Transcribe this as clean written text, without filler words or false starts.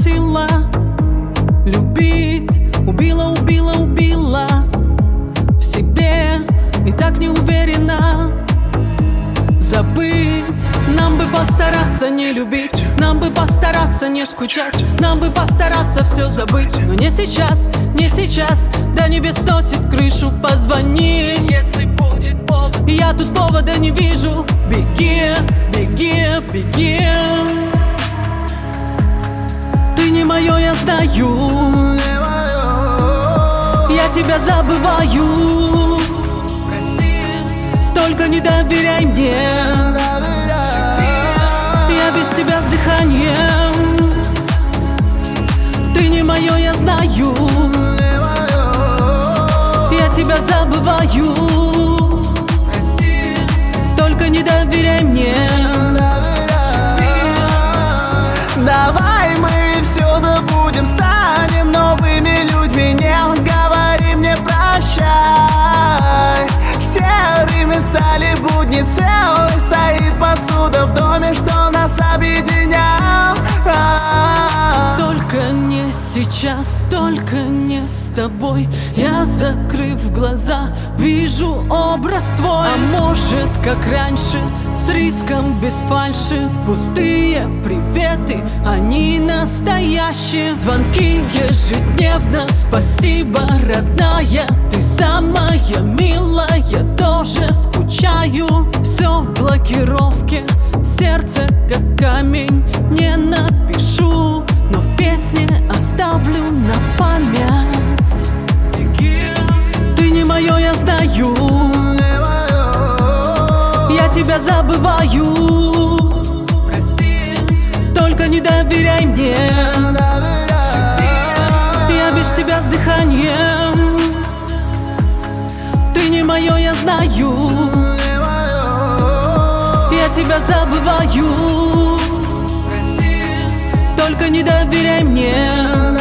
бросила любить, убила, убила, убила в себе и так не уверена. Забыть, нам бы постараться не любить, нам бы постараться не скучать, нам бы постараться все забыть. Но не сейчас, не сейчас, до небес сносит крышу. Позвони, если будет повод. Я тут повода не вижу. Беги, беги, беги. Ты не мое, я знаю. Я тебя забываю. Только не доверяй мне. Я без тебя с дыханием. Ты не мое, я знаю. Я тебя забываю. Только не доверяй мне. Давай мы все забудем, станем новыми людьми. Не говори мне прощай. Серыми стали будни, целой стоит посуда в доме, что нас объединял. Только не сейчас, только не с тобой. Я, закрыв глаза, вижу образ твой. А может, как раньше, с риском, без фальши. Пустые приветы, они настоящие. Звонки ежедневно, спасибо, родная. Ты самая милая, тоже скучаю. Все в блокировке, сердце как камень. Не напишу, но в песне оставлю на память. Ты не мое, я знаю. Я тебя забываю. Только не доверяй мне. Я без тебя с дыханием. Ты не мое, я знаю. Я тебя забываю. Только не доверяй мне.